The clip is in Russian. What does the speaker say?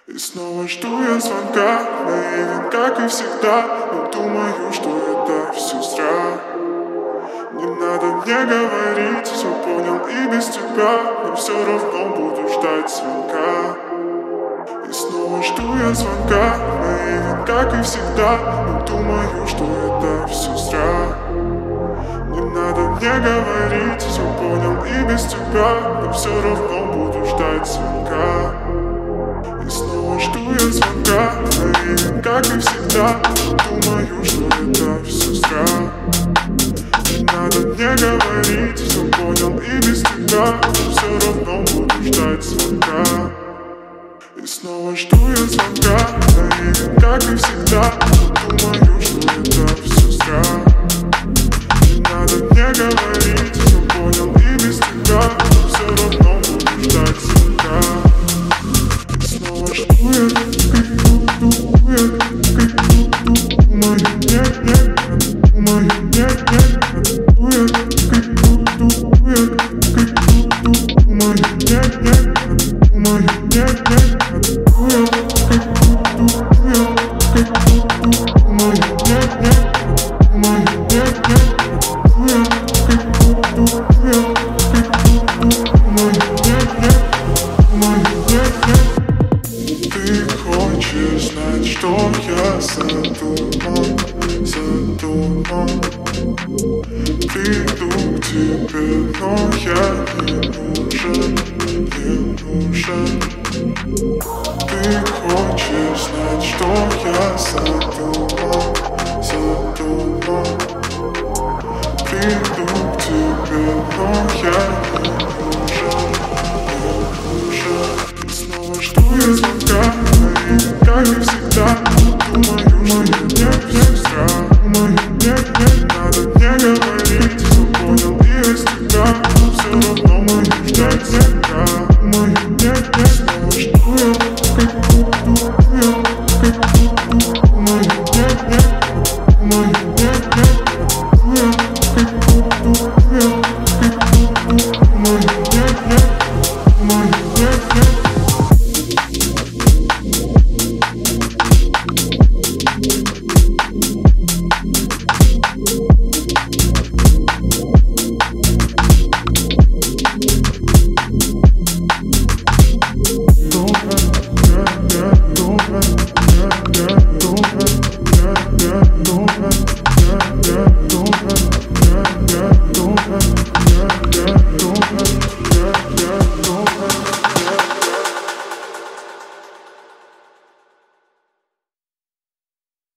И снова жду я звонка, наивен, как и всегда, но думаю, что это все зря. Не надо мне говорить, все понял и без тебя, но все равно буду ждать звонка. И снова жду я звонка, наивен, как и всегда, но думаю, что это все зря. Не надо мне говорить, все понял и без тебя, но все равно буду ждать звонка. И снова жду я звонка, наивен, как и всегда, думаю, что это все зря. Не надо мне говорить, все понял и без тебя, но все равно буду ждать звонка. И снова жду я звонка, наивен, как и всегда, думаю, что это все зря. Не надо мне говорить, все понял и без тебя, но все равно буду ждать звонка. И снова жду я, думаю, нет, думаю, нет, думаю, ты хочешь знать, что я задумал. Приду к тебе, но я не нужен. Ты хочешь знать, что я задумал. Приду к тебе, но я не нужен. Снова жду я звонка, как и всегда.